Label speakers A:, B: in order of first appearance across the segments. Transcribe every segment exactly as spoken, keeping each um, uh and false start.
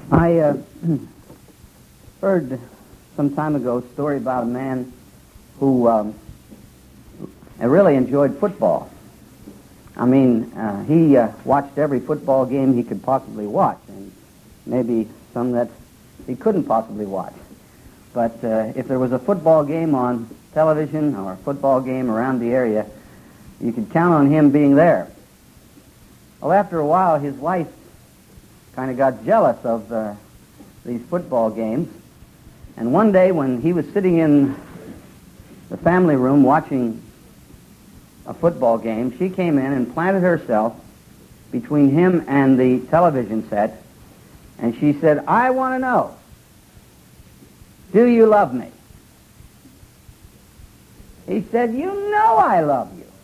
A: I uh, heard some time ago a story about a man who um, really enjoyed football. I mean, uh, he uh, watched every football game he could possibly watch, and maybe some that he couldn't possibly watch. But uh, if there was a football game on television or a football game around the area, you could count on him being there. Well, after a while, his wife kind of got jealous of uh, these football games. And one day when he was sitting in the family room watching a football game, she came in and planted herself between him and the television set, and she said, "I want to know, do you love me?" He said, "You know I love you."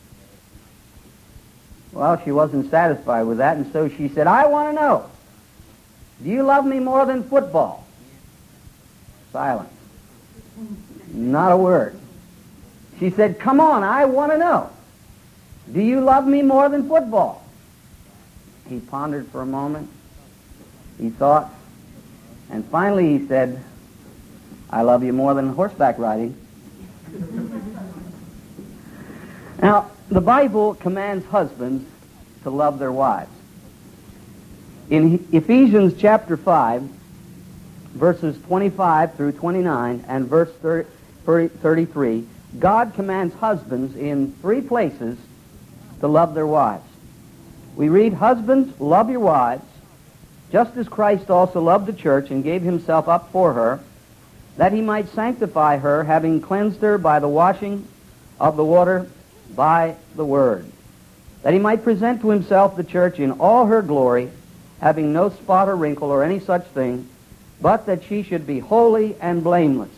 A: Well, she wasn't satisfied with that, and so she said, "I want to know, do you love me more than football?" Silence. Not a word. She said, "Come on, I want to know, do you love me more than football?" He pondered for a moment. He thought. And finally he said, "I love you more than horseback riding." Now, the Bible commands husbands to love their wives. In Ephesians chapter five, verses twenty-five through twenty-nine and verse thirty-three, God commands husbands in three places to love their wives. We read, "Husbands, love your wives, just as Christ also loved the church and gave himself up for her, that he might sanctify her, having cleansed her by the washing of the water by the word, that he might present to himself the church in all her glory, having no spot or wrinkle or any such thing, but that she should be holy and blameless.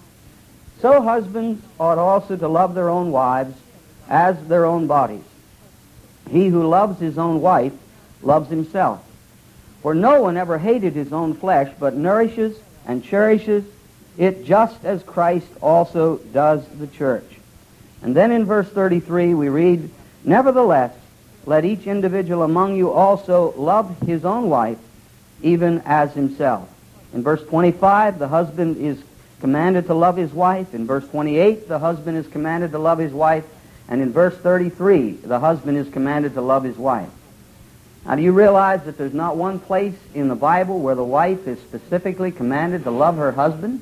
A: So husbands ought also to love their own wives as their own bodies. He who loves his own wife loves himself. For no one ever hated his own flesh, but nourishes and cherishes it, just as Christ also does the church." And then in verse thirty-three we read, "Nevertheless, let each individual among you also love his own wife, even as himself." In verse twenty-five, the husband is commanded to love his wife. In verse twenty-eight, the husband is commanded to love his wife. And in verse thirty-three, the husband is commanded to love his wife. Now, do you realize that there's not one place in the Bible where the wife is specifically commanded to love her husband?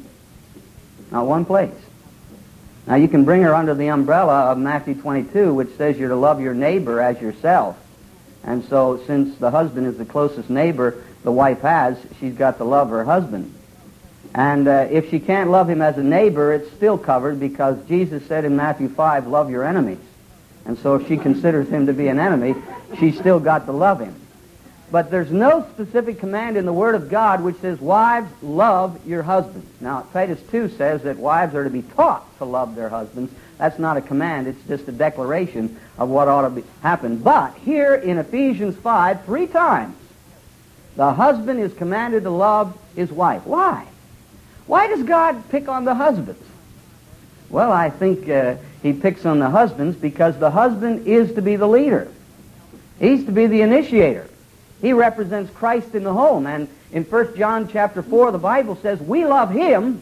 A: Not one place. Now, you can bring her under the umbrella of Matthew twenty-two, which says you're to love your neighbor as yourself. And so, since the husband is the closest neighbor the wife has, she's got to love her husband. And uh, if she can't love him as a neighbor, it's still covered, because Jesus said in Matthew five, "Love your enemies." And so if she considers him to be an enemy, she's still got to love him. But there's no specific command in the Word of God which says, "Wives, love your husbands." Now, Titus two says that wives are to be taught to love their husbands. That's not a command, it's just a declaration of what ought to be, happen. But here in Ephesians five, three times, the husband is commanded to love his wife. Why? Why does God pick on the husbands? Well, I think uh, he picks on the husbands because the husband is to be the leader. He's to be the initiator. He represents Christ in the home. And in First John chapter four, the Bible says we love him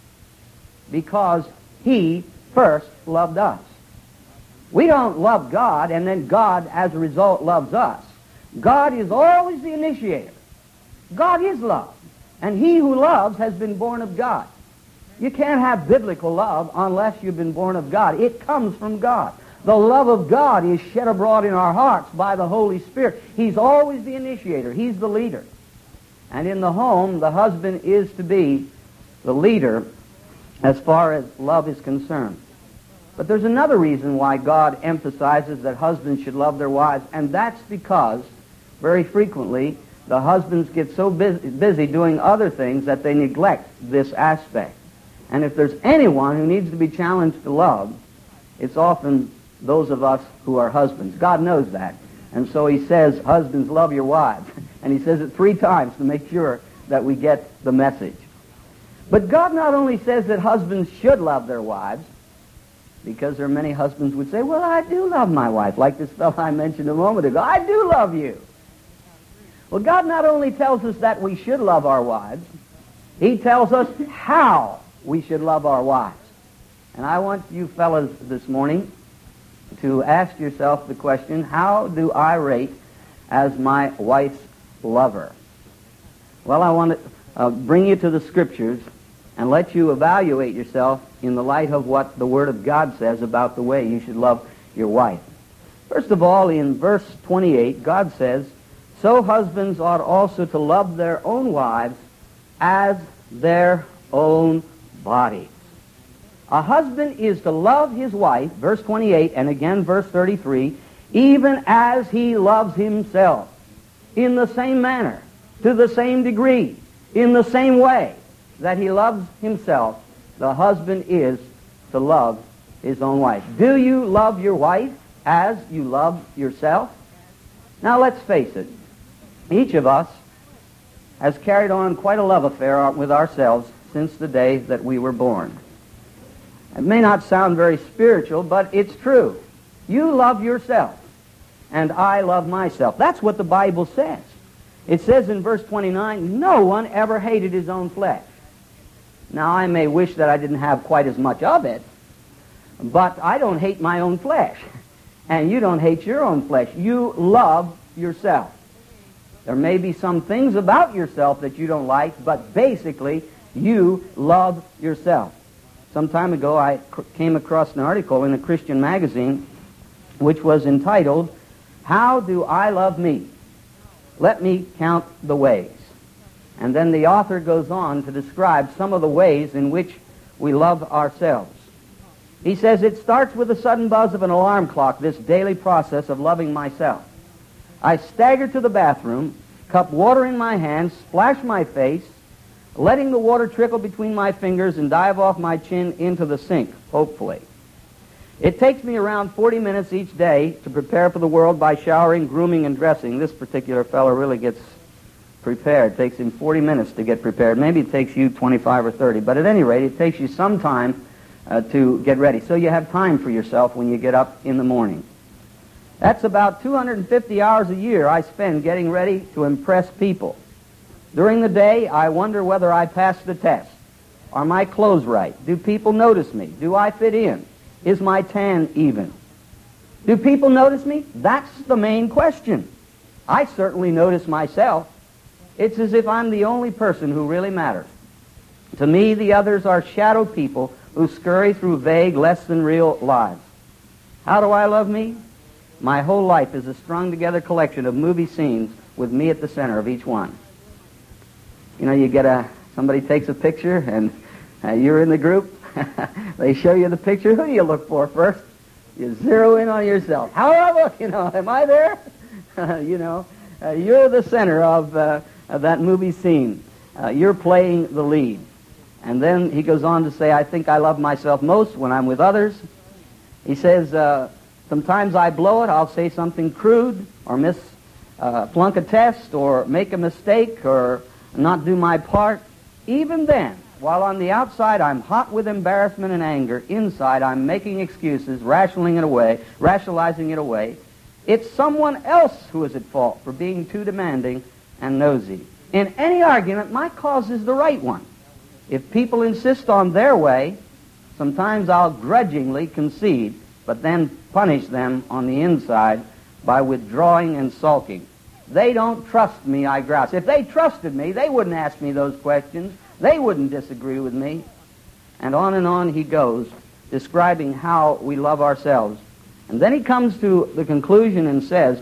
A: because he first loved us. We don't love God and then God, as a result, loves us. God is always the initiator. God is love. And he who loves has been born of God. You can't have biblical love unless you've been born of God. It comes from God. The love of God is shed abroad in our hearts by the Holy Spirit. He's always the initiator. He's the leader. And in the home, the husband is to be the leader as far as love is concerned. But there's another reason why God emphasizes that husbands should love their wives, and that's because very frequently the husbands get so busy, busy doing other things that they neglect this aspect. And if there's anyone who needs to be challenged to love, it's often those of us who are husbands. God knows that. And so he says, "Husbands, love your wives." And he says it three times to make sure that we get the message. But God not only says that husbands should love their wives, because there are many husbands who would say, "Well, I do love my wife," like this fellow I mentioned a moment ago. "I do love you." Well, God not only tells us that we should love our wives, He tells us how we should love our wives. And I want you fellas this morning to ask yourself the question, how do I rate as my wife's lover? Well, I want to uh, bring you to the Scriptures and let you evaluate yourself in the light of what the Word of God says about the way you should love your wife. First of all, in verse twenty-eight, God says, "So husbands ought also to love their own wives as their own bodies." A husband is to love his wife, verse twenty-eight, and again verse thirty-three, even as he loves himself, in the same manner, to the same degree, in the same way that he loves himself, the husband is to love his own wife. Do you love your wife as you love yourself? Now let's face it, each of us has carried on quite a love affair with ourselves since the day that we were born. It may not sound very spiritual, but it's true. You love yourself, and I love myself. That's what the Bible says. It says in verse twenty-nine, no one ever hated his own flesh. Now, I may wish that I didn't have quite as much of it, but I don't hate my own flesh, and you don't hate your own flesh. You love yourself. There may be some things about yourself that you don't like, but basically, you love yourself. Some time ago, I came across an article in a Christian magazine which was entitled, "How Do I Love Me? Let Me Count the Ways." And then the author goes on to describe some of the ways in which we love ourselves. He says, "It starts with the sudden buzz of an alarm clock, this daily process of loving myself. I stagger to the bathroom, cup water in my hand, splash my face, letting the water trickle between my fingers and dive off my chin into the sink, hopefully. It takes me around forty minutes each day to prepare for the world by showering, grooming, and dressing." This particular fellow really gets prepared. It takes him forty minutes to get prepared. Maybe it takes you twenty-five or thirty, but at any rate, it takes you some time uh, to get ready. So you have time for yourself when you get up in the morning. That's about two hundred fifty hours a year I spend getting ready to impress people. During the day, I wonder whether I pass the test. Are my clothes right? Do people notice me? Do I fit in? Is my tan even? Do people notice me? That's the main question. I certainly notice myself. It's as if I'm the only person who really matters. To me, the others are shadow people who scurry through vague, less-than-real lives. How do I love me? My whole life is a strung-together collection of movie scenes with me at the center of each one. You know, you get a, somebody takes a picture, and uh, you're in the group. They show you the picture. Who do you look for first? You zero in on yourself. How do I look? You know, am I there? you know, uh, you're the center of, uh, of that movie scene. Uh, you're playing the lead. And then he goes on to say, I think I love myself most when I'm with others. He says, uh, sometimes I blow it. I'll say something crude or miss, uh, flunk a test or make a mistake or not do my part. Even then, while on the outside I'm hot with embarrassment and anger, inside I'm making excuses, rationalizing it away, rationalizing it away. It's someone else who is at fault for being too demanding and nosy. In any argument, my cause is the right one. If people insist on their way, sometimes I'll grudgingly concede, but then punish them on the inside by withdrawing and sulking. They don't trust me, I grouse. If they trusted me, they wouldn't ask me those questions. They wouldn't disagree with me. And on and on he goes, describing how we love ourselves. And then he comes to the conclusion and says,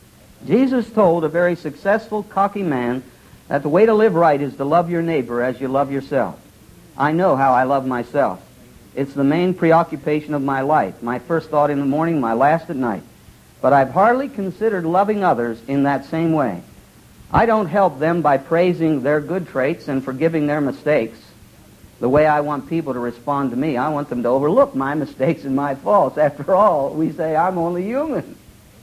A: Jesus told a very successful, cocky man that the way to live right is to love your neighbor as you love yourself. I know how I love myself. It's the main preoccupation of my life, my first thought in the morning, my last at night. But I've hardly considered loving others in that same way. I don't help them by praising their good traits and forgiving their mistakes. The way I want people to respond to me, I want them to overlook my mistakes and my faults. After all, we say, I'm only human.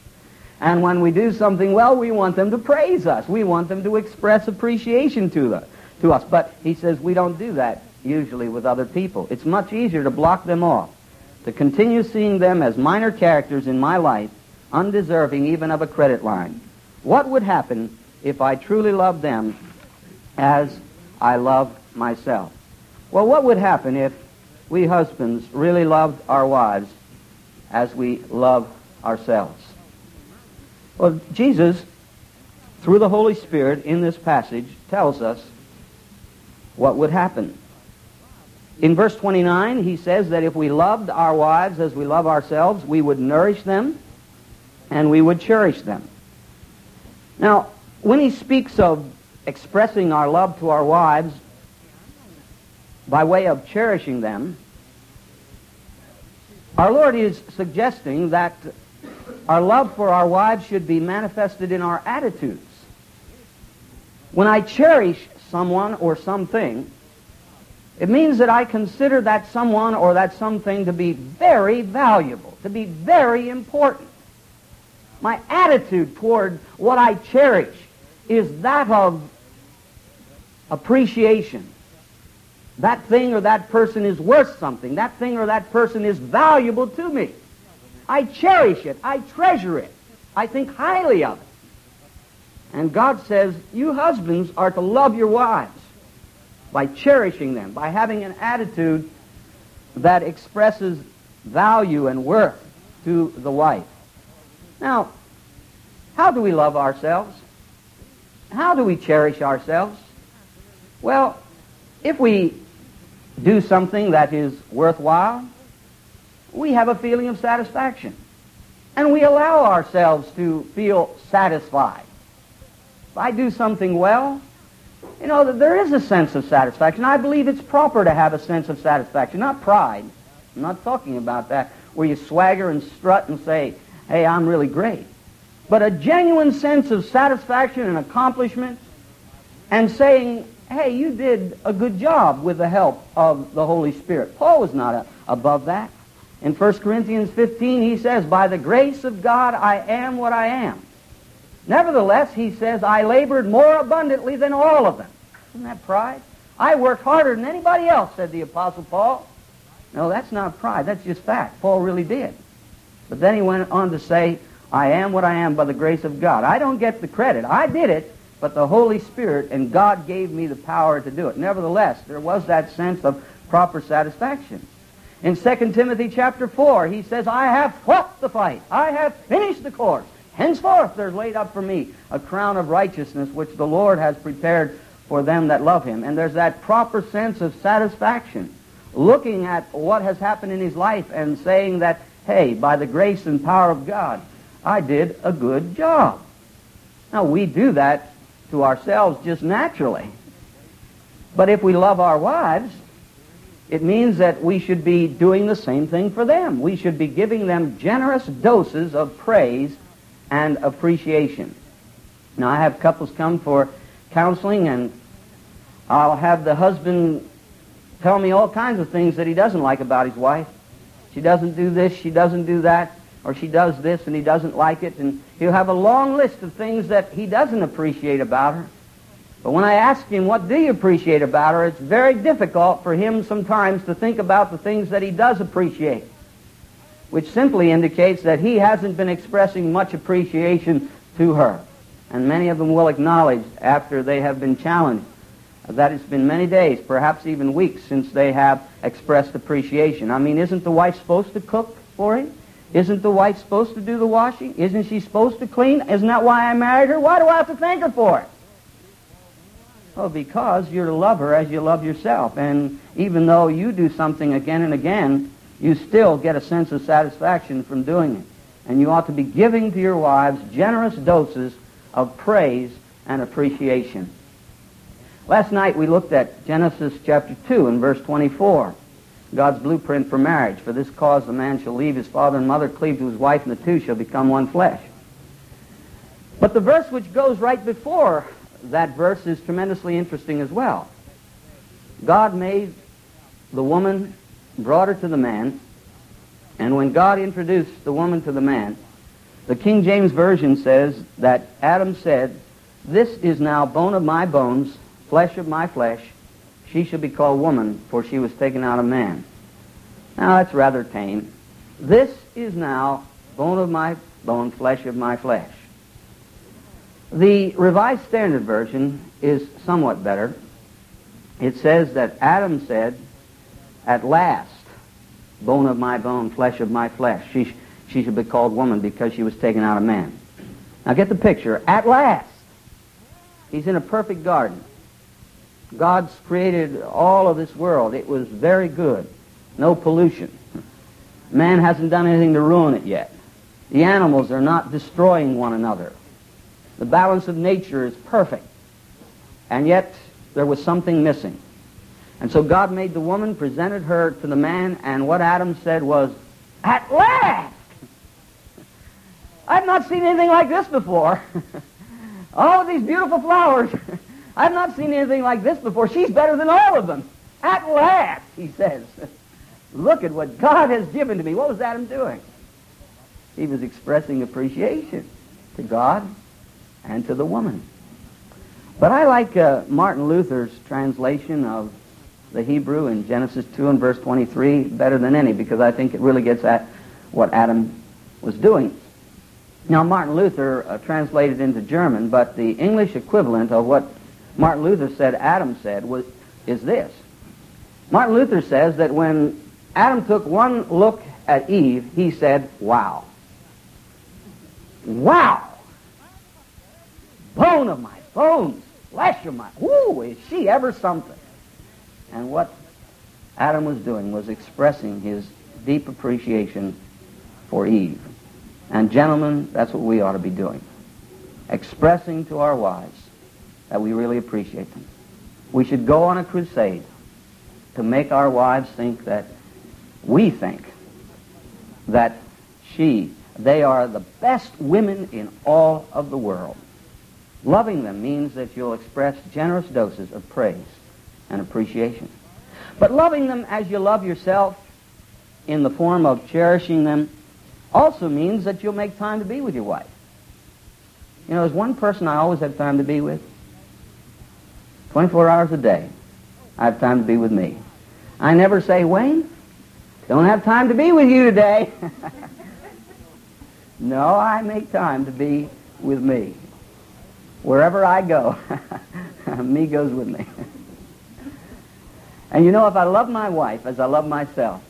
A: And when we do something well, we want them to praise us. We want them to express appreciation to, the, to us. But he says we don't do that usually with other people. It's much easier to block them off, to continue seeing them as minor characters in my life, undeserving even of a credit line. What would happen if I truly love them as I love myself. Well, what would happen if we husbands really loved our wives as we love ourselves? Well, Jesus, through the Holy Spirit in this passage, tells us what would happen. In verse twenty-nine, he says that if we loved our wives as we love ourselves, we would nourish them and we would cherish them. Now, when he speaks of expressing our love to our wives by way of cherishing them, our Lord is suggesting that our love for our wives should be manifested in our attitudes. When I cherish someone or something, it means that I consider that someone or that something to be very valuable, to be very important. My attitude toward what I cherish is that of appreciation. That thing or that person is worth something. That thing or that person is valuable to me. I cherish it. I treasure it. I think highly of it. And God says, you husbands are to love your wives by cherishing them, by having an attitude that expresses value and worth to the wife. Now, how do we love ourselves? How do we cherish ourselves? Well, if we do something that is worthwhile, we have a feeling of satisfaction. And we allow ourselves to feel satisfied. If I do something well, you know, that there is a sense of satisfaction. I believe it's proper to have a sense of satisfaction, not pride. I'm not talking about that, where you swagger and strut and say, hey, I'm really great. But a genuine sense of satisfaction and accomplishment, and saying, hey, you did a good job with the help of the Holy Spirit. Paul was not a, above that. In First Corinthians fifteen, he says, by the grace of God, I am what I am. Nevertheless, he says, I labored more abundantly than all of them. Isn't that pride? I worked harder than anybody else, said the Apostle Paul. No, that's not pride. That's just fact. Paul really did. But then he went on to say, I am what I am by the grace of God. I don't get the credit. I did it, but the Holy Spirit and God gave me the power to do it. Nevertheless, there was that sense of proper satisfaction. In Second Timothy chapter four, he says, I have fought the fight. I have finished the course. Henceforth there's laid up for me a crown of righteousness, which the Lord has prepared for them that love him. And there's that proper sense of satisfaction, looking at what has happened in his life and saying that, hey, by the grace and power of God, I did a good job. Now, we do that to ourselves just naturally. But if we love our wives, it means that we should be doing the same thing for them. We should be giving them generous doses of praise and appreciation. Now, I have couples come for counseling, and I'll have the husband tell me all kinds of things that he doesn't like about his wife. She doesn't do this, she doesn't do that, or she does this and he doesn't like it, and he'll have a long list of things that he doesn't appreciate about her. But when I ask him, what do you appreciate about her, it's very difficult for him sometimes to think about the things that he does appreciate, which simply indicates that he hasn't been expressing much appreciation to her. And many of them will acknowledge after they have been challenged that it's been many days, perhaps even weeks, since they have expressed appreciation. I mean, isn't the wife supposed to cook for him? Isn't the wife supposed to do the washing? Isn't she supposed to clean? Isn't that why I married her? Why do I have to thank her for it? Well, because you're to love her as you love yourself. And even though you do something again and again, you still get a sense of satisfaction from doing it. And you ought to be giving to your wives generous doses of praise and appreciation. Last night we looked at Genesis chapter two and verse twenty-four. God's blueprint for marriage. For this cause the man shall leave his father and mother, cleave to his wife, and the two shall become one flesh. But the verse which goes right before that verse is tremendously interesting as well. God made the woman, brought her to the man, and when God introduced the woman to the man, the King James Version says that Adam said, this is now bone of my bones, flesh of my flesh. She shall be called woman, for she was taken out of man. Now that's rather tame. This is now bone of my bone, flesh of my flesh. The Revised Standard Version is somewhat better. It says that Adam said, "At last, bone of my bone, flesh of my flesh, she, sh- she should be called woman because she was taken out of man." Now get the picture. At last. He's in a perfect garden. God's created all of this world. It was very good. No pollution. Man hasn't done anything to ruin it yet. The animals are not destroying one another. The balance of nature is perfect. And yet, there was something missing. And so God made the woman, presented her to the man, and what Adam said was, "At last! I've not seen anything like this before. All of these beautiful flowers. I've not seen anything like this before. She's better than all of them. At last," he says. "Look at what God has given to me." What was Adam doing? He was expressing appreciation to God and to the woman. But I like uh, Martin Luther's translation of the Hebrew in Genesis two and verse twenty-three better than any, because I think it really gets at what Adam was doing. Now, Martin Luther uh, translated into German, but the English equivalent of what Martin Luther said Adam said was, is this. Martin Luther says that when Adam took one look at Eve, he said, "Wow. Wow. Bone of my bones, flesh of my... Woo, is she ever something?" And what Adam was doing was expressing his deep appreciation for Eve. And gentlemen, that's what we ought to be doing. Expressing to our wives that we really appreciate them. We should go on a crusade to make our wives think that we think that she, they are the best women in all of the world. Loving them means that you'll express generous doses of praise and appreciation. But loving them as you love yourself in the form of cherishing them also means that you'll make time to be with your wife. You know, there's one person I always have time to be with. twenty-four hours a day, I have time to be with me. I never say, "Wayne, don't have time to be with you today." No, I make time to be with me. Wherever I go, me goes with me. And you know, if I love my wife as I love myself,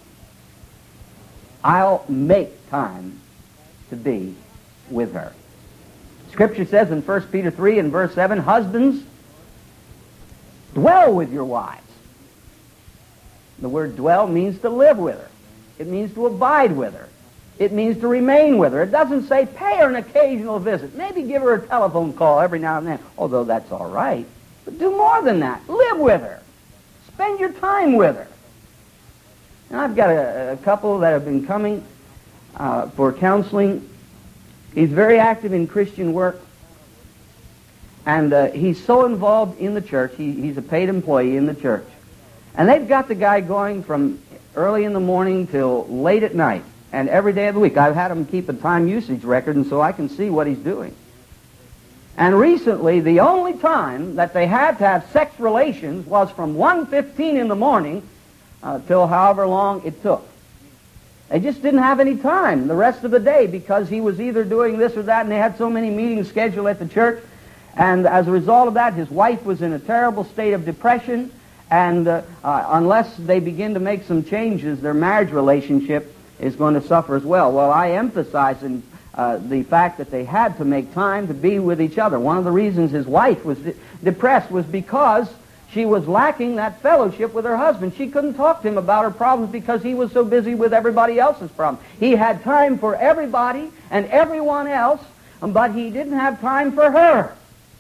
A: I'll make time to be with her. Scripture says in First Peter three and verse seven, "Husbands, dwell with your wives." The word dwell means to live with her. It means to abide with her. It means to remain with her. It doesn't say pay her an occasional visit. Maybe give her a telephone call every now and then, although that's all right. But do more than that. Live with her. Spend your time with her. And I've got a, a couple that have been coming uh, for counseling. He's very active in Christian work. And uh, he's so involved in the church. He, he's a paid employee in the church. And they've got the guy going from early in the morning till late at night. And every day of the week. I've had him keep a time usage record, and so I can see what he's doing. And recently, the only time that they had to have sex relations was from one fifteen in the morning uh, till however long it took. They just didn't have any time the rest of the day because he was either doing this or that, and they had so many meetings scheduled at the church. And as a result of that, his wife was in a terrible state of depression, and uh, uh, unless they begin to make some changes, their marriage relationship is going to suffer as well. Well, I emphasize in, uh, the fact that they had to make time to be with each other. One of the reasons his wife was de- depressed was because she was lacking that fellowship with her husband. She couldn't talk to him about her problems because he was so busy with everybody else's problems. He had time for everybody and everyone else, but he didn't have time for her.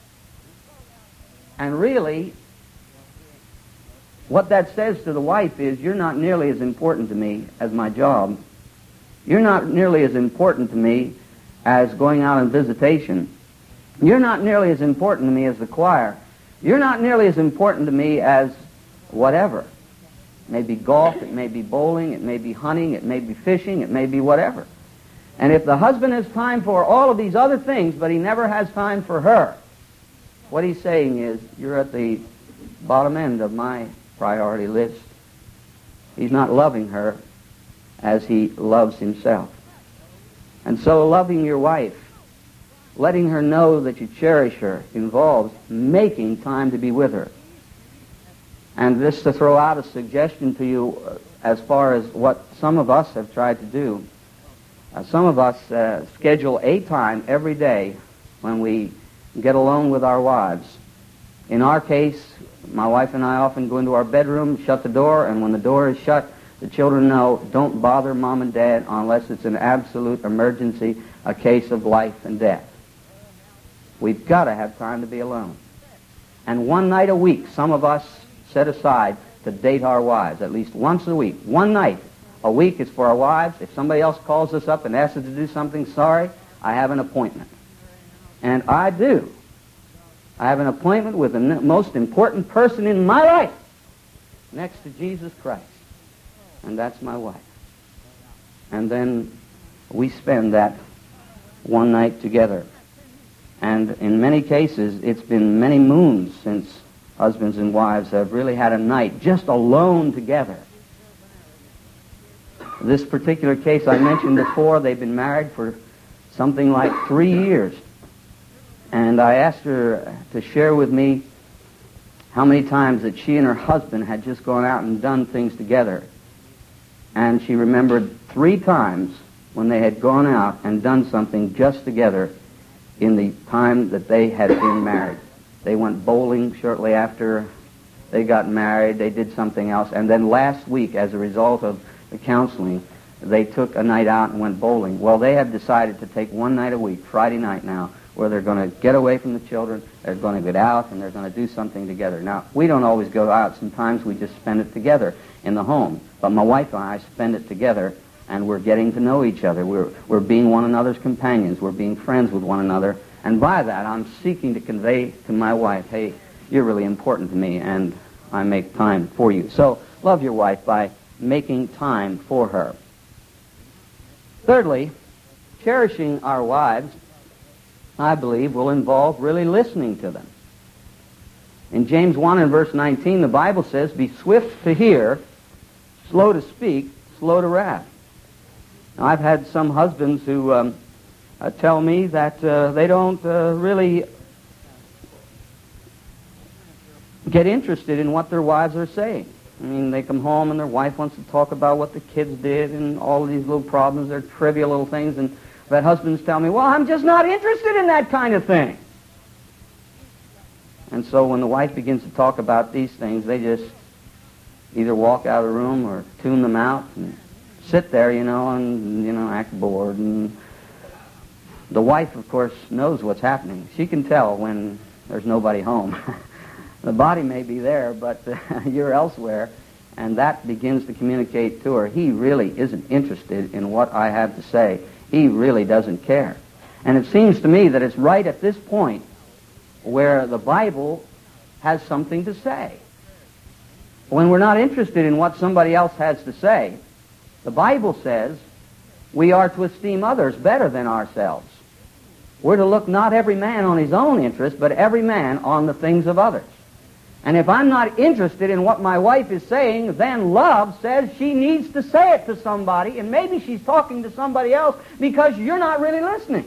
A: And really, what that says to the wife is, you're not nearly as important to me as my job. You're not nearly as important to me as going out on visitation. You're not nearly as important to me as the choir. You're not nearly as important to me as whatever. It may be golf, it may be bowling, it may be hunting, it may be fishing, it may be whatever. And if the husband has time for all of these other things, but he never has time for her, what he's saying is, you're at the bottom end of my priority list. He's not loving her as he loves himself. And so loving your wife letting her know that you cherish her involves making time to be with her. And just to throw out a suggestion to you uh, as far as what some of us have tried to do, uh, some of us uh, schedule a time every day when we get alone with our wives. In our case, my wife and I often go into our bedroom, shut the door, and when the door is shut, the children know, don't bother Mom and Dad unless it's an absolute emergency, a case of life and death. We've got to have time to be alone. And one night a week, some of us set aside to date our wives, at least once a week. One night a week is for our wives. If somebody else calls us up and asks us to do something, sorry, I have an appointment. And I do. I have an appointment with the most important person in my life, next to Jesus Christ. And that's my wife. And then we spend that one night together. And in many cases, it's been many moons since husbands and wives have really had a night just alone together. This particular case I mentioned before, they've been married for something like three years. And I asked her to share with me how many times that she and her husband had just gone out and done things together. And she remembered three times when they had gone out and done something just together in the time that they had been married. They went bowling shortly after they got married. They did something else. And then last week, as a result of the counseling, they took a night out and went bowling. Well, they have decided to take one night a week, Friday night now, where they're going to get away from the children, they're going to get out, and they're going to do something together. Now, we don't always go out. Sometimes we just spend it together in the home. But my wife and I spend it together, and we're getting to know each other. We're, we're being one another's companions. We're being friends with one another. And by that, I'm seeking to convey to my wife, hey, you're really important to me, and I make time for you. So love your wife by making time for her. Thirdly, cherishing our wives, I believe, will involve really listening to them. In James one and verse nineteen, the Bible says, be swift to hear, slow to speak, slow to wrath. Now, I've had some husbands who um, uh, tell me that uh, they don't uh, really get interested in what their wives are saying. I mean, they come home and their wife wants to talk about what the kids did and all of these little problems, their trivial little things, and that husbands tell me, well, I'm just not interested in that kind of thing. And so when the wife begins to talk about these things, they just either walk out of the room or tune them out and sit there, you know, and, you know, act bored. And the wife, of course, knows what's happening. She can tell when there's nobody home. The body may be there, but uh, you're elsewhere, and that begins to communicate to her, he really isn't interested in what I have to say. He really doesn't care. And it seems to me that it's right at this point where the Bible has something to say. When we're not interested in what somebody else has to say, the Bible says we are to esteem others better than ourselves. We're to look not every man on his own interest, but every man on the things of others. And if I'm not interested in what my wife is saying, then love says she needs to say it to somebody, and maybe she's talking to somebody else because you're not really listening.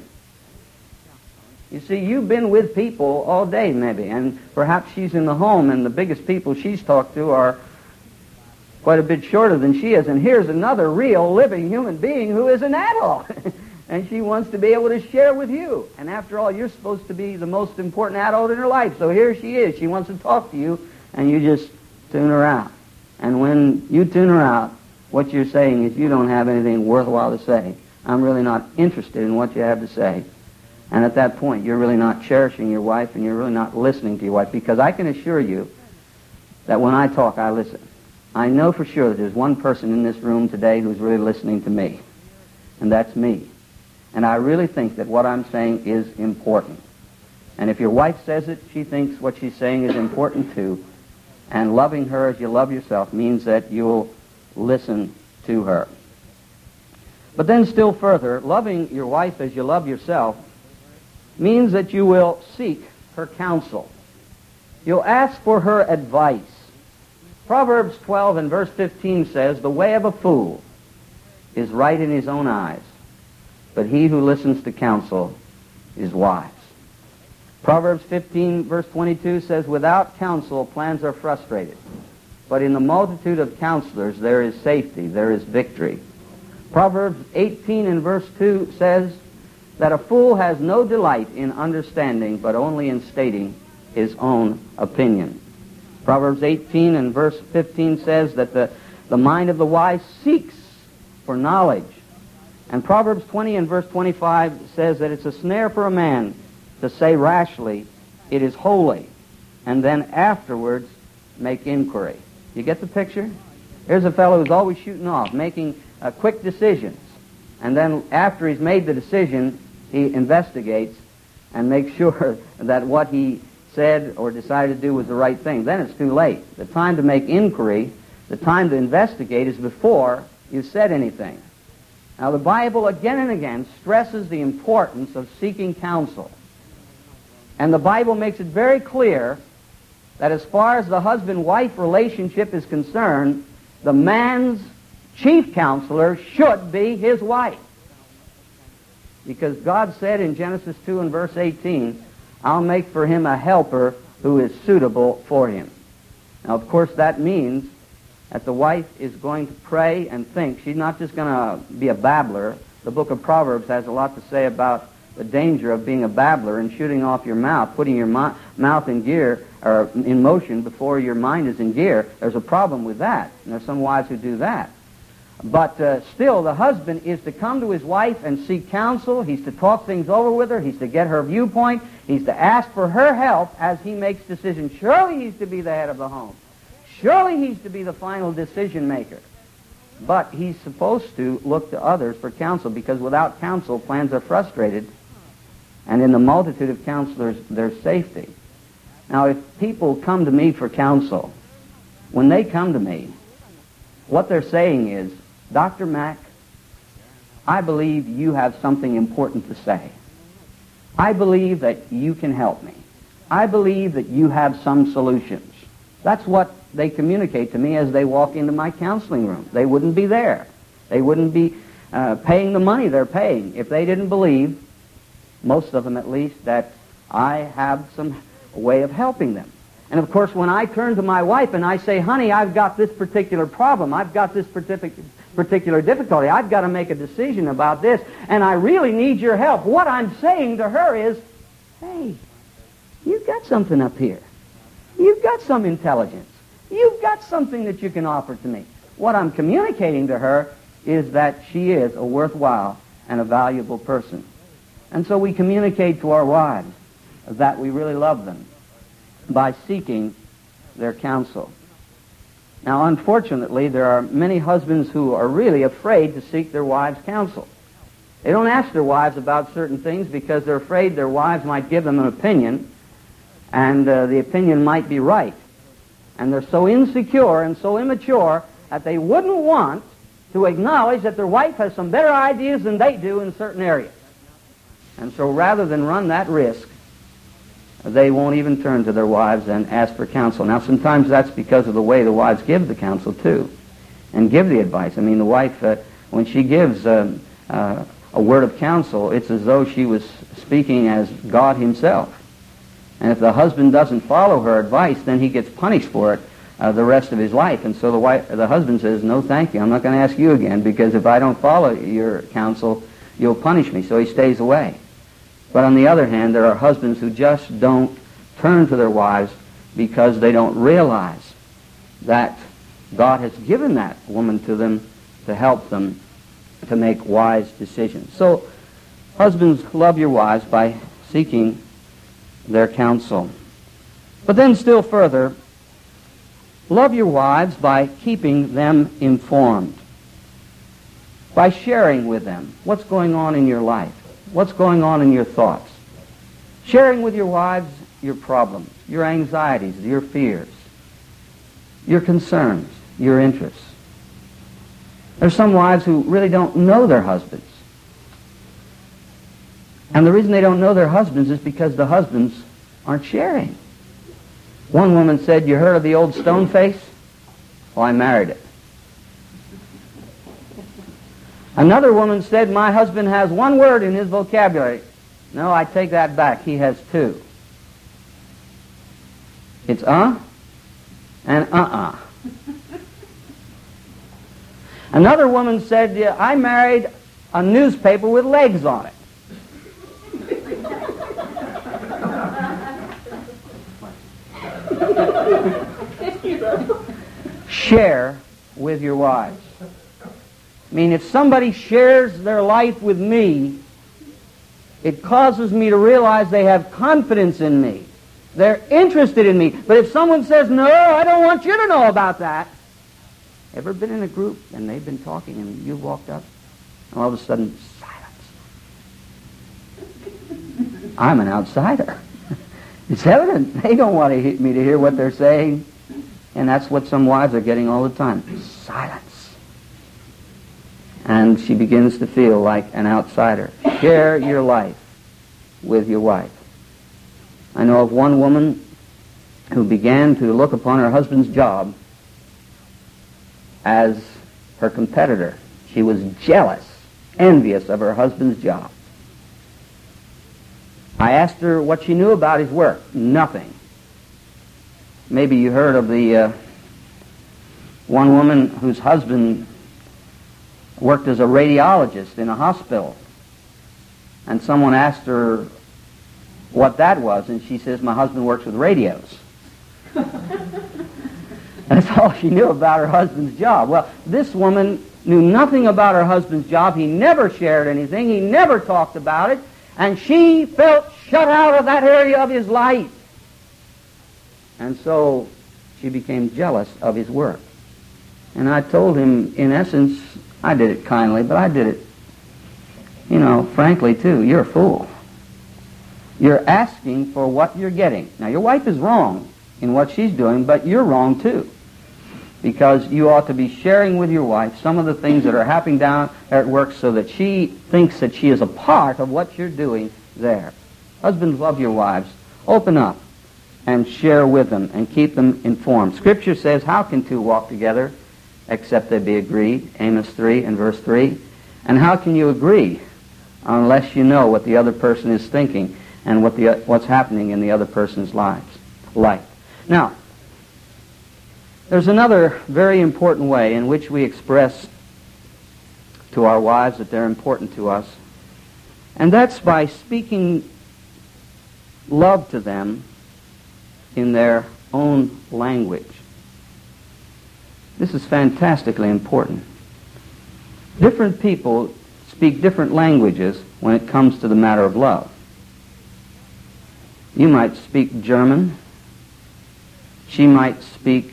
A: You see, you've been with people all day maybe, and perhaps she's in the home, and the biggest people she's talked to are quite a bit shorter than she is, and here's another real living human being who is an adult. And she wants to be able to share with you. And after all, you're supposed to be the most important adult in her life. So here she is. She wants to talk to you, and you just tune her out. And when you tune her out, what you're saying is you don't have anything worthwhile to say. I'm really not interested in what you have to say. And at that point, you're really not cherishing your wife, and you're really not listening to your wife. Because I can assure you that when I talk, I listen. I know for sure that there's one person in this room today who's really listening to me. And that's me. And I really think that what I'm saying is important. And if your wife says it, she thinks what she's saying is important too. And loving her as you love yourself means that you'll listen to her. But then still further, loving your wife as you love yourself means that you will seek her counsel. You'll ask for her advice. Proverbs twelve and verse fifteen says, the way of a fool is right in his own eyes, but he who listens to counsel his wives. Proverbs fifteen, verse twenty-two says, without counsel, plans are frustrated. But in the multitude of counselors, there is safety, there is victory. Proverbs eighteen and verse two says that a fool has no delight in understanding, but only in stating his own opinion. Proverbs eighteen and verse fifteen says that the, the mind of the wise seeks for knowledge. And Proverbs twenty and verse twenty-five says that it's a snare for a man to say rashly, it is holy, and then afterwards make inquiry. You get the picture? Here's a fellow who's always shooting off, making uh, quick decisions. And then after he's made the decision, he investigates and makes sure that what he said or decided to do was the right thing. Then it's too late. The time to make inquiry, the time to investigate is before you said anything. Now the Bible again and again stresses the importance of seeking counsel. And the Bible makes it very clear that as far as the husband-wife relationship is concerned, the man's chief counselor should be his wife. Because God said in Genesis two and verse eighteen, I'll make for him a helper who is suitable for him. Now, of course, that means that the wife is going to pray and think. She's not just going to be a babbler. The book of Proverbs has a lot to say about the danger of being a babbler and shooting off your mouth, putting your mo- mouth in gear or in motion before your mind is in gear. There's a problem with that. And there's some wives who do that. But uh, still, the husband is to come to his wife and seek counsel. He's to talk things over with her. He's to get her viewpoint. He's to ask for her help as he makes decisions. Surely he's to be the head of the home. Surely he's to be the final decision maker. But he's supposed to look to others for counsel, because without counsel, plans are frustrated. And in the multitude of counselors, there's safety. Now, if people come to me for counsel, when they come to me, what they're saying is, Doctor Mack, I believe you have something important to say. I believe that you can help me. I believe that you have some solutions. That's what they communicate to me as they walk into my counseling room. They wouldn't be there. They wouldn't be uh, paying the money they're paying if they didn't believe, most of them at least, that I have some way of helping them. And of course, when I turn to my wife and I say, honey, I've got this particular problem, I've got this particular difficulty, I've got to make a decision about this, and I really need your help, what I'm saying to her is, hey, you've got something up here. You've got some intelligence. You've got something that you can offer to me. What I'm communicating to her is that she is a worthwhile and a valuable person. And so we communicate to our wives that we really love them by seeking their counsel. Now, unfortunately, there are many husbands who are really afraid to seek their wives' counsel. They don't ask their wives about certain things because they're afraid their wives might give them an opinion, and uh, the opinion might be right. And they're so insecure and so immature that they wouldn't want to acknowledge that their wife has some better ideas than they do in certain areas. And so rather than run that risk, they won't even turn to their wives and ask for counsel. Now, sometimes that's because of the way the wives give the counsel, too, and give the advice. I mean, the wife, uh, when she gives uh, uh, a word of counsel, it's as though she was speaking as God himself. And if the husband doesn't follow her advice, then he gets punished for it uh, the rest of his life. And so the wife, the husband says, no, thank you. I'm not going to ask you again, because if I don't follow your counsel, you'll punish me. So he stays away. But on the other hand, there are husbands who just don't turn to their wives because they don't realize that God has given that woman to them to help them to make wise decisions. So, husbands, love your wives by seeking their counsel. But then still further, love your wives by keeping them informed, by sharing with them what's going on in your life. What's going on in your thoughts? Sharing with your wives your problems, your anxieties, your fears, your concerns, your interests. There's some wives who really don't know their husbands. And the reason they don't know their husbands is because the husbands aren't sharing. One woman said, you heard of the old stone face? Well, I married it. Another woman said, my husband has one word in his vocabulary. No, I take that back. He has two. It's uh and uh-uh. Another woman said, yeah, I married a newspaper with legs on it. Share with your wives. I mean, if somebody shares their life with me, it causes me to realize they have confidence in me. They're interested in me. But if someone says, no, I don't want you to know about that. Ever been in a group and they've been talking and you walked up and all of a sudden, silence. I'm an outsider. It's evident. They don't want to hear me to hear what they're saying. And that's what some wives are getting all the time. Silence. And she begins to feel like an outsider. Share your life with your wife. I know of one woman who began to look upon her husband's job as her competitor. She was jealous, envious of her husband's job. I asked her what she knew about his work. Nothing. Maybe you heard of the uh, one woman whose husband worked as a radiologist in a hospital. And someone asked her what that was, and she says, my husband works with radios. That's all she knew about her husband's job. Well, this woman knew nothing about her husband's job. He never shared anything. He never talked about it. And she felt shut out of that area of his life. And so she became jealous of his work. And I told him, in essence, I did it kindly, but I did it, you know, frankly, too. You're a fool. You're asking for what you're getting. Now, your wife is wrong in what she's doing, but you're wrong, too. Because you ought to be sharing with your wife some of the things that are happening down at work so that she thinks that she is a part of what you're doing there. Husbands, love your wives. Open up and share with them and keep them informed. Scripture says, how can two walk together except they be agreed? Amos three and verse three. And how can you agree unless you know what the other person is thinking and what the what's happening in the other person's lives, life? Now, there's another very important way in which we express to our wives that they're important to us, and that's by speaking love to them in their own language. This is fantastically important. Different people speak different languages when it comes to the matter of love. You might speak German. She might speak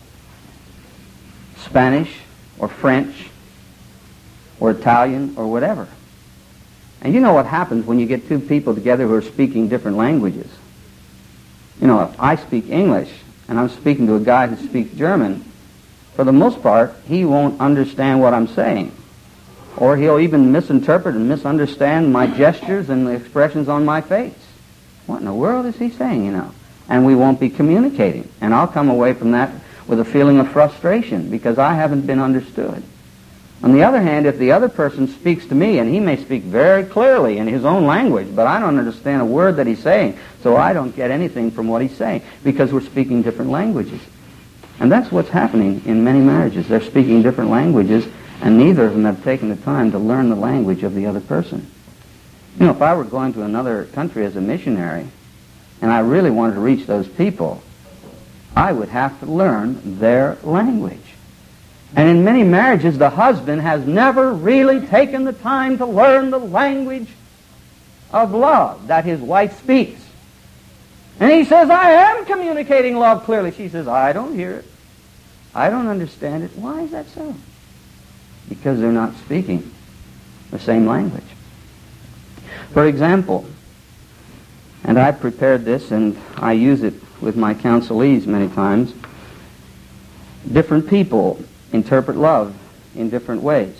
A: Spanish or French or Italian or whatever. And you know what happens when you get two people together who are speaking different languages. You know, if I speak English and I'm speaking to a guy who speaks German, for the most part, he won't understand what I'm saying. Or he'll even misinterpret and misunderstand my gestures and the expressions on my face. What in the world is he saying, you know? And we won't be communicating. And I'll come away from that with a feeling of frustration because I haven't been understood. On the other hand, if the other person speaks to me, and he may speak very clearly in his own language, but I don't understand a word that he's saying, so I don't get anything from what he's saying because we're speaking different languages. And that's what's happening in many marriages. They're speaking different languages, and neither of them have taken the time to learn the language of the other person. You know, if I were going to another country as a missionary, and I really wanted to reach those people, I would have to learn their language. And in many marriages, the husband has never really taken the time to learn the language of love that his wife speaks. And he says, I am communicating love clearly. She says, I don't hear it. I don't understand it. Why is that so? Because they're not speaking the same language. For example, and I prepared this and I use it with my counselees many times, different people interpret love in different ways.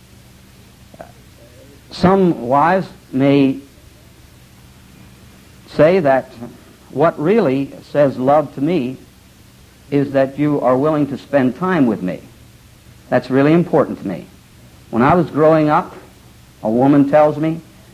A: Some wives may say that what really says love to me is that you are willing to spend time with me. That's really important to me. When I was growing up, a woman tells me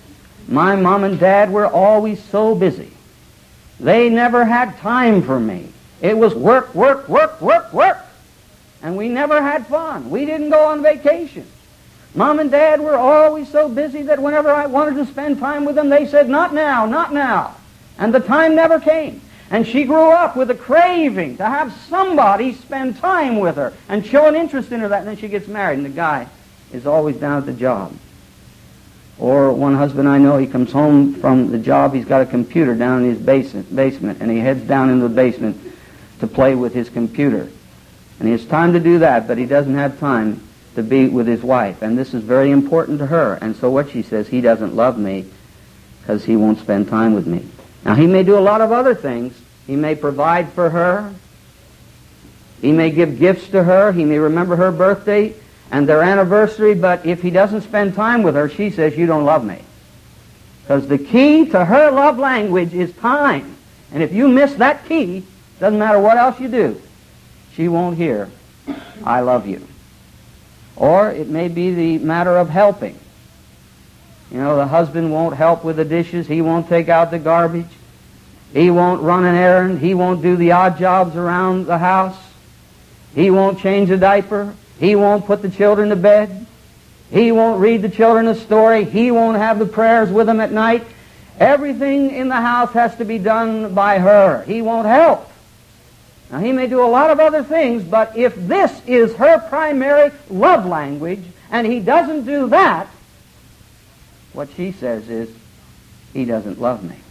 A: My mom and dad were always so busy. They never had time for me. It was work, work, work, work, work. And we never had fun. We didn't go on vacation. Mom and Dad were always so busy that whenever I wanted to spend time with them, they said, not now, not now. And the time never came. And she grew up with a craving to have somebody spend time with her and show an interest in her. That, and then she gets married, and the guy is always down at the job. Or one husband I know, he comes home from the job, he's got a computer down in his basement, basement, and he heads down into the basement to play with his computer. And he has time to do that, but he doesn't have time to be with his wife. And this is very important to her. And so what she says, he doesn't love me because he won't spend time with me. Now, he may do a lot of other things. He may provide for her. He may give gifts to her. He may remember her birthday and their anniversary. But if he doesn't spend time with her, she says, you don't love me. Because the key to her love language is time. And if you miss that key, doesn't matter what else you do, she won't hear, I love you. Or it may be the matter of helping. You know, the husband won't help with the dishes. He won't take out the garbage. He won't run an errand. He won't do the odd jobs around the house. He won't change a diaper. He won't put the children to bed. He won't read the children a story. He won't have the prayers with them at night. Everything in the house has to be done by her. He won't help. Now, he may do a lot of other things, but if this is her primary love language, and he doesn't do that, what she says is, he doesn't love me.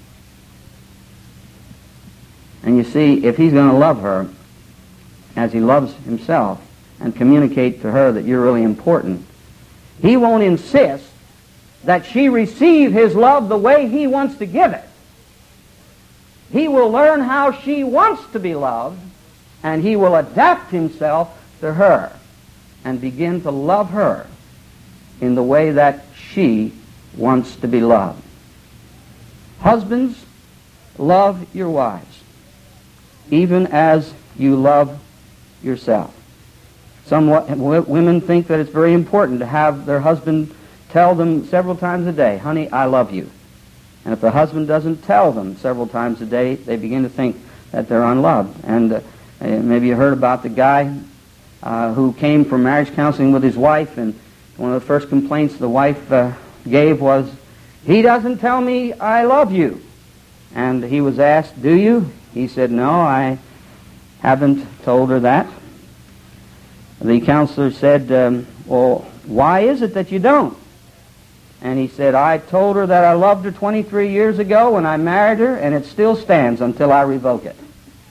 A: And you see, if he's going to love her as he loves himself and communicate to her that you're really important, he won't insist that she receive his love the way he wants to give it. He will learn how she wants to be loved, and he will adapt himself to her and begin to love her in the way that she wants to be loved. Husbands, love your wives, even as you love yourself. Some women think that it's very important to have their husband tell them several times a day, honey, I love you. And if the husband doesn't tell them several times a day, they begin to think that they're unloved. And uh, maybe you heard about the guy uh, who came for marriage counseling with his wife, and one of the first complaints the wife uh, gave was, he doesn't tell me I love you. And he was asked, do you? He said, no, I haven't told her that. The counselor said, um, well, why is it that you don't? And he said, I told her that I loved her twenty-three years ago when I married her, and it still stands until I revoke it.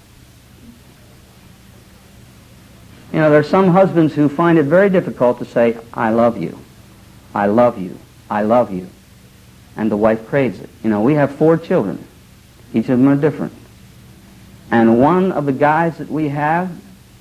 A: You know, there are some husbands who find it very difficult to say, I love you, I love you, I love you. And the wife craves it. You know, we have four children. Each of them are different. And one of the guys that we have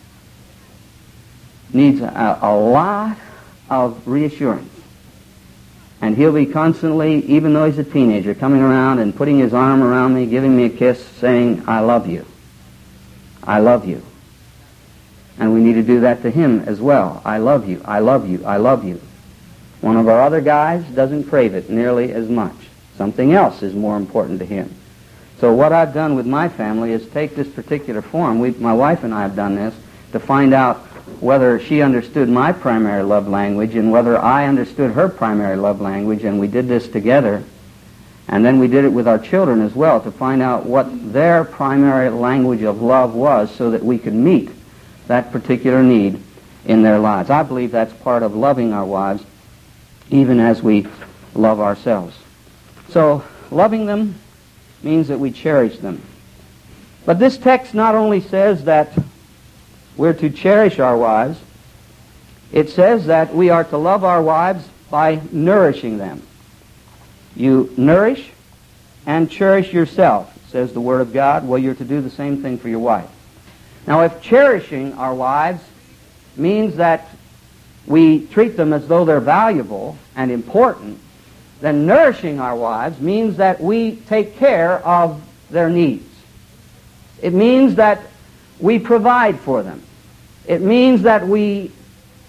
A: needs a, a lot of reassurance. And he'll be constantly, even though he's a teenager, coming around and putting his arm around me, giving me a kiss, saying, I love you. I love you. And we need to do that to him as well. I love you. I love you. I love you. One of our other guys doesn't crave it nearly as much. Something else is more important to him. So what I've done with my family is take this particular form. We, my wife and I have done this to find out whether she understood my primary love language and whether I understood her primary love language, and we did this together. And then we did it with our children as well to find out what their primary language of love was so that we could meet that particular need in their lives. I believe that's part of loving our wives even as we love ourselves. So loving them means that we cherish them. But this text not only says that we're to cherish our wives, it says that we are to love our wives by nourishing them. You nourish and cherish yourself, says the Word of God. Well, you're to do the same thing for your wife. Now, if cherishing our wives means that we treat them as though they're valuable and important, then nourishing our wives means that we take care of their needs. It means that we provide for them. It means that we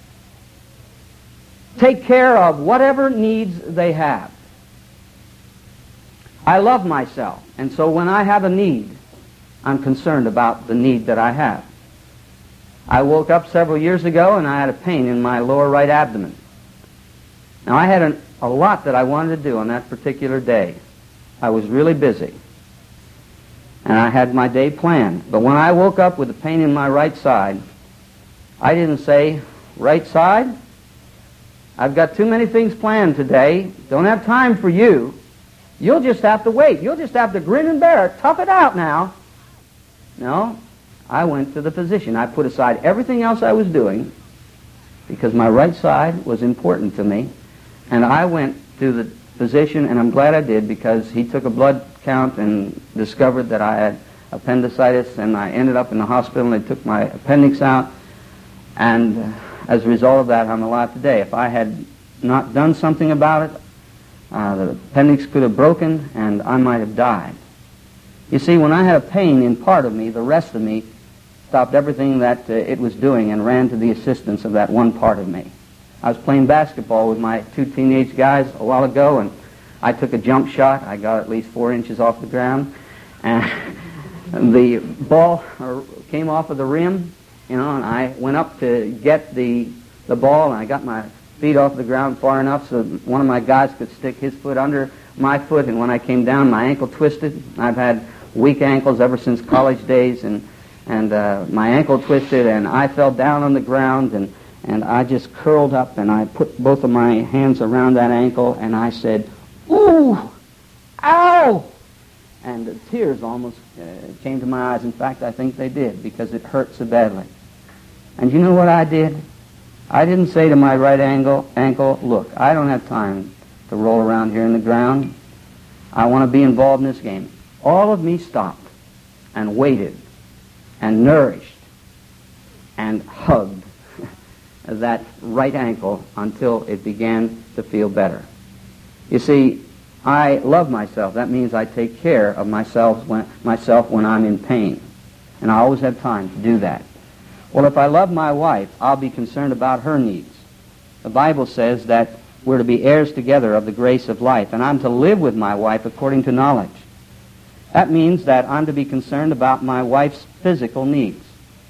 A: take care of whatever needs they have. I love myself, and so when I have a need, I'm concerned about the need that I have. I woke up several years ago and I had a pain in my lower right abdomen. Now I had an, a lot that I wanted to do on that particular day. I was really busy. And I had my day planned. But when I woke up with a pain in my right side, I didn't say, right side, I've got too many things planned today. Don't have time for you. You'll just have to wait. You'll just have to grin and bear it. Tough it out now. No, I went to the physician. I put aside everything else I was doing because my right side was important to me. And I went to the physician, and I'm glad I did, because he took a blood count and discovered that I had appendicitis, and I ended up in the hospital, and they took my appendix out. And uh, as a result of that, I'm alive today. If I had not done something about it, uh, the appendix could have broken, and I might have died. You see, when I had a pain in part of me, the rest of me stopped everything that uh, it was doing and ran to the assistance of that one part of me. I was playing basketball with my two teenage guys a while ago, and I took a jump shot. I got at least four inches off the ground, and the ball came off of the rim, you know, and I went up to get the the ball, and I got my feet off the ground far enough so one of my guys could stick his foot under my foot, and when I came down, my ankle twisted. I've had weak ankles ever since college days, and and uh, my ankle twisted, and I fell down on the ground, and and I just curled up, and I put both of my hands around that ankle, and I said, "Ooh, ow!" And the tears almost uh, came to my eyes. In fact, I think they did, because it hurt so badly. And you know what I did? I didn't say to my right ankle, ankle, "Look, I don't have time to roll around here in the ground. I want to be involved in this game." All of me stopped and waited and nourished and hugged that right ankle until it began to feel better. You see, I love myself. That means I take care of myself when, myself when I'm in pain. And I always have time to do that. Well, if I love my wife, I'll be concerned about her needs. The Bible says that we're to be heirs together of the grace of life, and I'm to live with my wife according to knowledge. That means that I'm to be concerned about my wife's physical needs.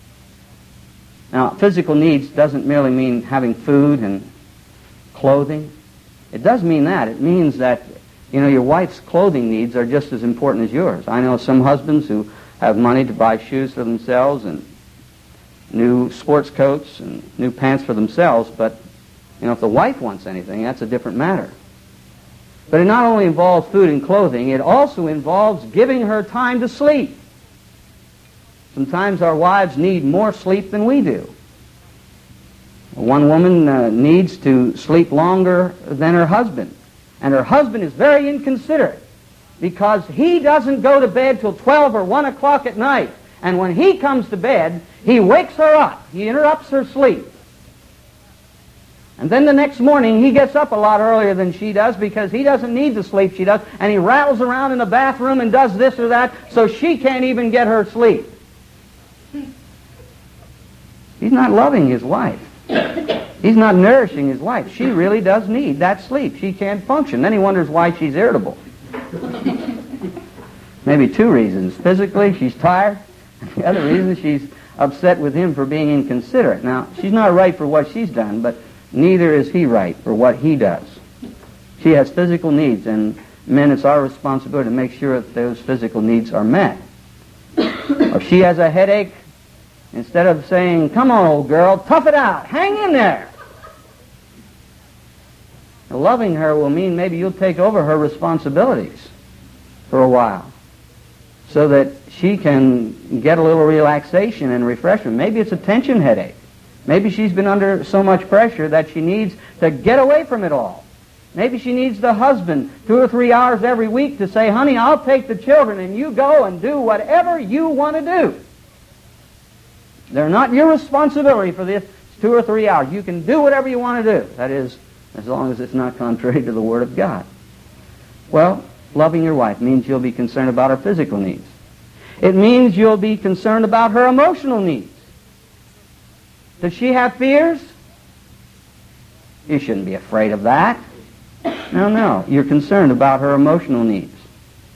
A: Now, physical needs doesn't merely mean having food and clothing. It does mean that. It means that, you know, your wife's clothing needs are just as important as yours. I know some husbands who have money to buy shoes for themselves and new sports coats and new pants for themselves, but, you know, if the wife wants anything, that's a different matter. But it not only involves food and clothing, it also involves giving her time to sleep. Sometimes our wives need more sleep than we do. One woman uh, needs to sleep longer than her husband. And her husband is very inconsiderate, because he doesn't go to bed till twelve or one o'clock at night. And when he comes to bed, he wakes her up. He interrupts her sleep. And then the next morning, he gets up a lot earlier than she does, because he doesn't need the sleep she does, and he rattles around in the bathroom and does this or that, so she can't even get her sleep. He's not loving his wife. He's not nourishing his wife. She really does need that sleep. She can't function. Then he wonders why she's irritable. Maybe two reasons. Physically, she's tired. The other reason, she's upset with him for being inconsiderate. Now, she's not right for what she's done, but neither is he right for what he does. She has physical needs, and men, it's our responsibility to make sure that those physical needs are met. If she has a headache, instead of saying, "Come on, old girl, tough it out, hang in there," loving her will mean maybe you'll take over her responsibilities for a while, so that she can get a little relaxation and refreshment. Maybe it's a tension headache. Maybe she's been under so much pressure that she needs to get away from it all. Maybe she needs the husband two or three hours every week to say, "Honey, I'll take the children and you go and do whatever you want to do. They're not your responsibility for this two or three hours. You can do whatever you want to do." That is, as long as it's not contrary to the Word of God. Well, loving your wife means you'll be concerned about her physical needs. It means you'll be concerned about her emotional needs. Does she have fears? You shouldn't be afraid of that. No, no. You're concerned about her emotional needs.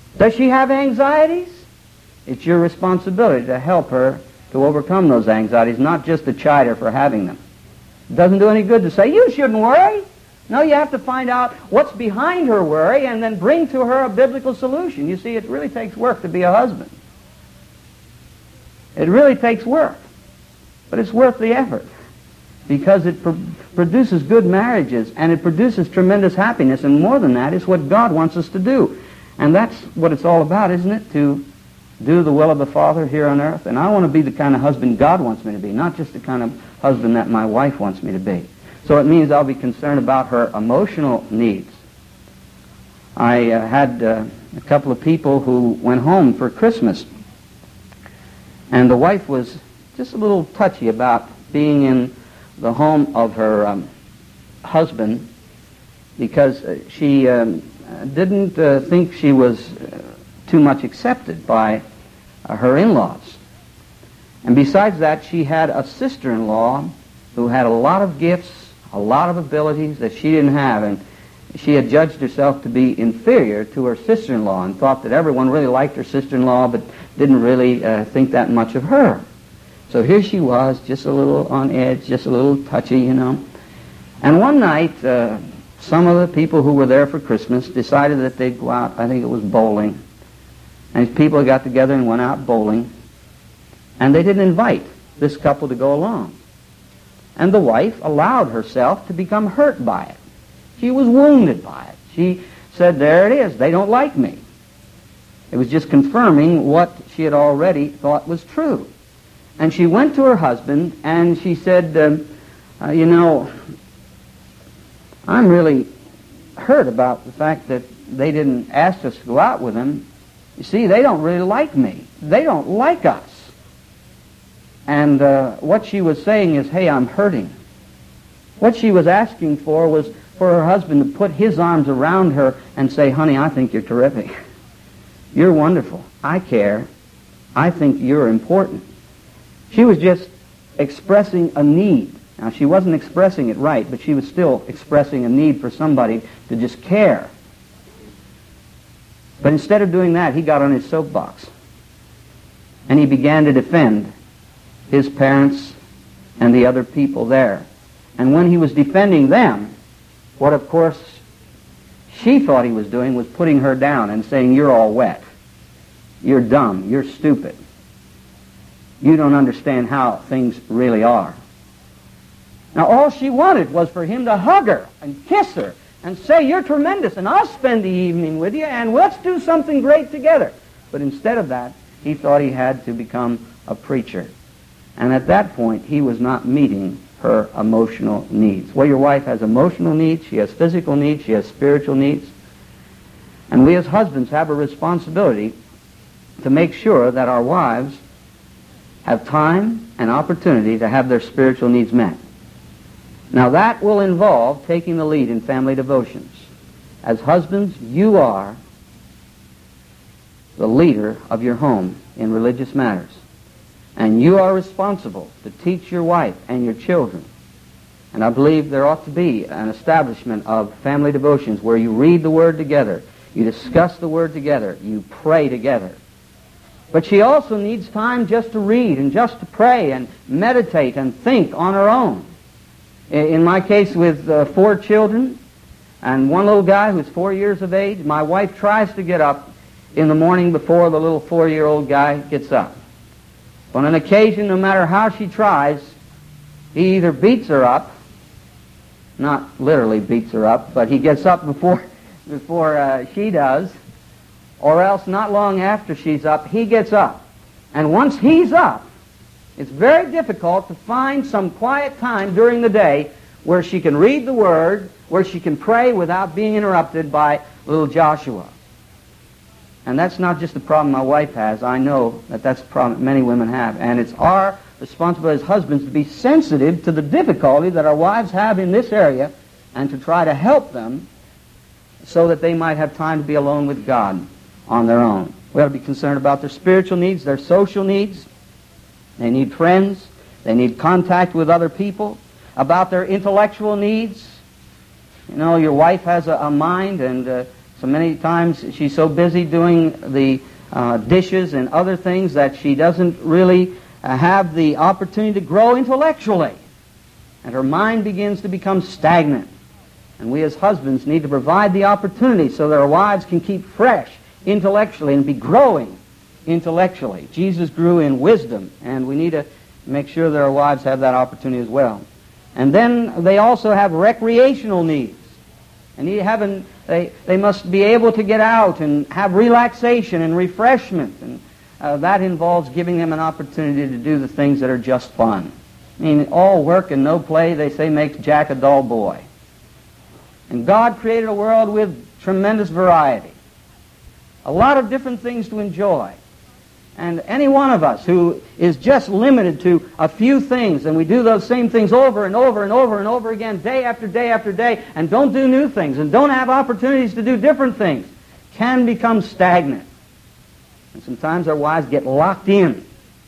A: Does she have anxieties? It's your responsibility to help her to overcome those anxieties, not just to chide her for having them. It doesn't do any good to say, you shouldn't worry. No, you have to find out what's behind her worry and then bring to her a biblical solution. You see, it really takes work to be a husband. It really takes work. But it's worth the effort because it pr- produces good marriages and it produces tremendous happiness. And more than that, it's what God wants us to do. And that's what it's all about, isn't it? To do the will of the Father here on earth. And I want to be the kind of husband God wants me to be, not just the kind of husband that my wife wants me to be. So it means I'll be concerned about her emotional needs. I uh, had uh, a couple of people who went home for Christmas, and the wife was just a little touchy about being in the home of her um, husband because uh, she um, didn't uh, think she was uh, too much accepted by uh, her in-laws. And besides that, she had a sister-in-law who had a lot of gifts, a lot of abilities that she didn't have, and she had judged herself to be inferior to her sister-in-law and thought that everyone really liked her sister-in-law but didn't really uh, think that much of her. So here she was, just a little on edge, just a little touchy, you know. And one night, uh, some of the people who were there for Christmas decided that they'd go out, I think it was bowling. And these people got together and went out bowling. And they didn't invite this couple to go along. And the wife allowed herself to become hurt by it. She was wounded by it. She said, there it is, they don't like me. It was just confirming what she had already thought was true. And she went to her husband and she said, um, uh, you know, I'm really hurt about the fact that they didn't ask us to go out with them. You see, they don't really like me. They don't like us. And uh, what she was saying is, hey, I'm hurting. What she was asking for was for her husband to put his arms around her and say, honey, I think you're terrific. You're wonderful. I care. I think you're important. She was just expressing a need. Now, she wasn't expressing it right, but she was still expressing a need for somebody to just care. But instead of doing that, he got on his soapbox. And he began to defend his parents and the other people there. And when he was defending them, what of course she thought he was doing was putting her down and saying, you're all wet. You're dumb. You're stupid. You don't understand how things really are. Now all she wanted was for him to hug her and kiss her and say, you're tremendous and I'll spend the evening with you and let's do something great together. But instead of that, he thought he had to become a preacher. And at that point, he was not meeting her emotional needs. Well, your wife has emotional needs, she has physical needs, she has spiritual needs. And we as husbands have a responsibility to make sure that our wives have time and opportunity to have their spiritual needs met. Now that will involve taking the lead in family devotions. As husbands, you are the leader of your home in religious matters. And you are responsible to teach your wife and your children. And I believe there ought to be an establishment of family devotions where you read the Word together, you discuss the Word together, you pray together. But she also needs time just to read and just to pray and meditate and think on her own. In my case with uh, four children and one little guy who's four years of age, my wife tries to get up in the morning before the little four-year-old guy gets up. On an occasion, no matter how she tries, he either beats her up, not literally beats her up, but he gets up before, before uh, she does, or else not long after she's up, he gets up. And once he's up, it's very difficult to find some quiet time during the day where she can read the Word, where she can pray without being interrupted by little Joshua. And that's not just the problem my wife has. I know that that's a problem many women have. And it's our responsibility as husbands to be sensitive to the difficulty that our wives have in this area and to try to help them so that they might have time to be alone with God on their own. We ought to be concerned about their spiritual needs, their social needs. They need friends. They need contact with other people. About their intellectual needs. You know, your wife has a, a mind, and uh, So many times she's so busy doing the uh, dishes and other things that she doesn't really uh, have the opportunity to grow intellectually. And her mind begins to become stagnant. And we as husbands need to provide the opportunity so that our wives can keep fresh intellectually and be growing intellectually. Jesus grew in wisdom, and we need to make sure that our wives have that opportunity as well. And then they also have recreational needs. And need having, they, they must be able to get out and have relaxation and refreshment. And uh, that involves giving them an opportunity to do the things that are just fun. I mean, all work and no play, they say, makes Jack a dull boy. And God created a world with tremendous variety. A lot of different things to enjoy. And any one of us who is just limited to a few things, and we do those same things over and over and over and over again, day after day after day, and don't do new things, and don't have opportunities to do different things, can become stagnant. And sometimes our wives get locked in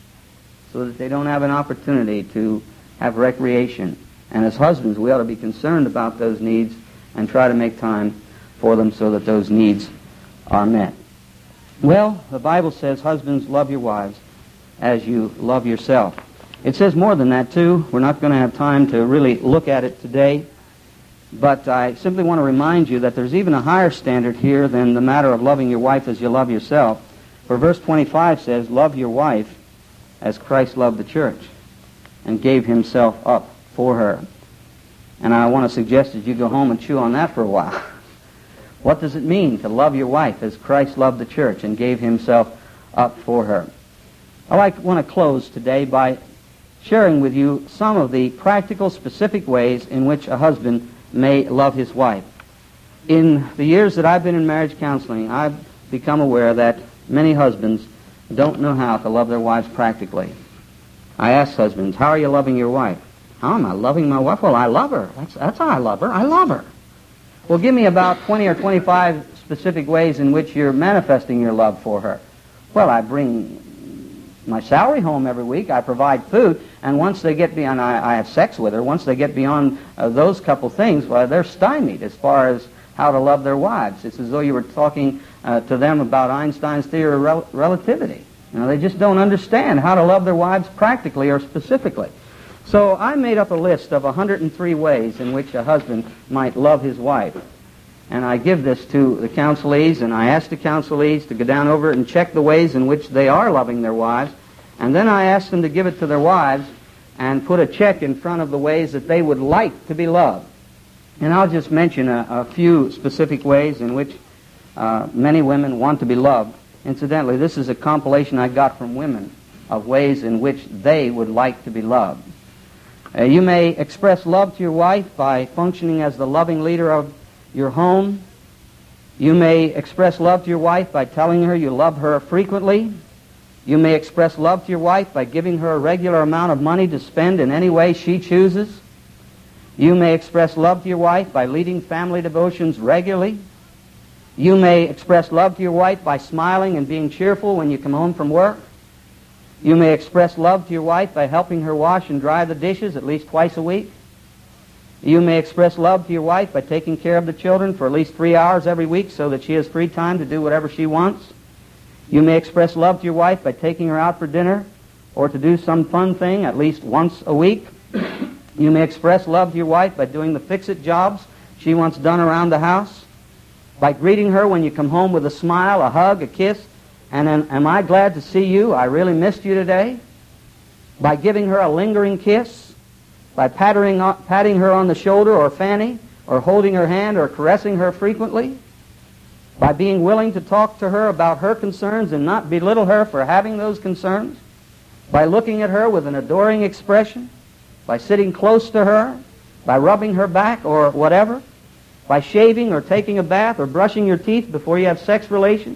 A: so that they don't have an opportunity to have recreation. And as husbands, we ought to be concerned about those needs and try to make time for them so that those needs are met. Well, the Bible says, husbands, love your wives as you love yourself. It says more than that, too. We're not going to have time to really look at it today. But I simply want to remind you that there's even a higher standard here than the matter of loving your wife as you love yourself. For verse twenty-five says, love your wife as Christ loved the church and gave himself up for her. And I want to suggest that you go home and chew on that for a while. What does it mean to love your wife as Christ loved the church and gave himself up for her? I like, want to close today by sharing with you some of the practical, specific ways in which a husband may love his wife. In the years that I've been in marriage counseling, I've become aware that many husbands don't know how to love their wives practically. I ask husbands, how are you loving your wife? How am I loving my wife? Well, I love her. That's, that's how I love her. I love her. Well, give me about twenty or twenty-five specific ways in which you're manifesting your love for her. Well, I bring my salary home every week. I provide food. And once they get beyond, I, I have sex with her. Once they get beyond uh, those couple things, well, they're stymied as far as how to love their wives. It's as though you were talking uh, to them about Einstein's theory of rel- relativity. You know, they just don't understand how to love their wives practically or specifically. So I made up a list of one hundred three ways in which a husband might love his wife. And I give this to the counselees, and I ask the counselees to go down over it and check the ways in which they are loving their wives. And then I ask them to give it to their wives and put a check in front of the ways that they would like to be loved. And I'll just mention a, a few specific ways in which uh, many women want to be loved. Incidentally, this is a compilation I got from women of ways in which they would like to be loved. Uh, you may express love to your wife by functioning as the loving leader of your home. You may express love to your wife by telling her you love her frequently. You may express love to your wife by giving her a regular amount of money to spend in any way she chooses. You may express love to your wife by leading family devotions regularly. You may express love to your wife by smiling and being cheerful when you come home from work. You may express love to your wife by helping her wash and dry the dishes at least twice a week. You may express love to your wife by taking care of the children for at least three hours every week so that she has free time to do whatever she wants. You may express love to your wife by taking her out for dinner or to do some fun thing at least once a week. You may express love to your wife by doing the fix-it jobs she wants done around the house, by greeting her when you come home with a smile, a hug, a kiss, and then, am I glad to see you? I really missed you today. By giving her a lingering kiss, by patting, patting her on the shoulder or fanny, or holding her hand or caressing her frequently, by being willing to talk to her about her concerns and not belittle her for having those concerns, by looking at her with an adoring expression, by sitting close to her, by rubbing her back or whatever, by shaving or taking a bath or brushing your teeth before you have sex relations,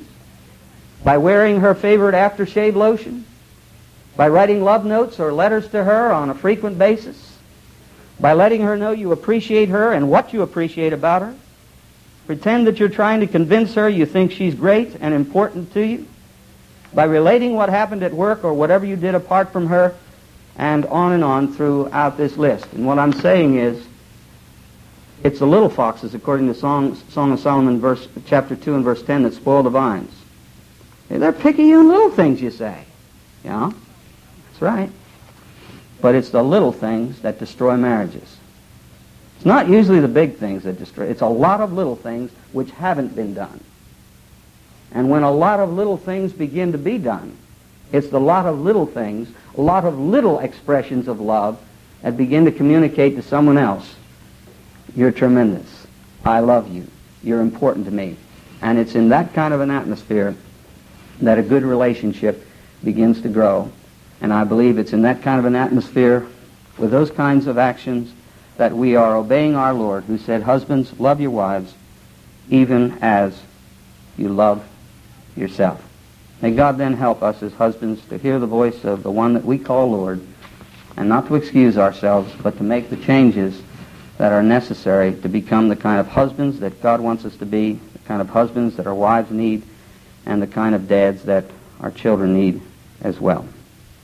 A: by wearing her favorite aftershave lotion, by writing love notes or letters to her on a frequent basis, by letting her know you appreciate her and what you appreciate about her. Pretend that you're trying to convince her you think she's great and important to you, by relating what happened at work or whatever you did apart from her, and on and on throughout this list. And what I'm saying is, It's the little foxes, according to Song, Song of Solomon, verse, chapter two and verse ten, that spoil the vines. They're picayune little things, you say. Yeah, that's right. But it's the little things that destroy marriages. It's not usually the big things that destroy. It's a lot of little things which haven't been done. And when a lot of little things begin to be done, it's the lot of little things, a lot of little expressions of love that begin to communicate to someone else, you're tremendous. I love you. You're important to me. And it's in that kind of an atmosphere that a good relationship begins to grow. And I believe it's in that kind of an atmosphere with those kinds of actions that we are obeying our Lord, who said, husbands, love your wives even as you love yourself. May God then help us as husbands to hear the voice of the one that we call Lord, and not to excuse ourselves, but to make the changes that are necessary to become the kind of husbands that God wants us to be, the kind of husbands that our wives need, and the kind of dads that our children need as well.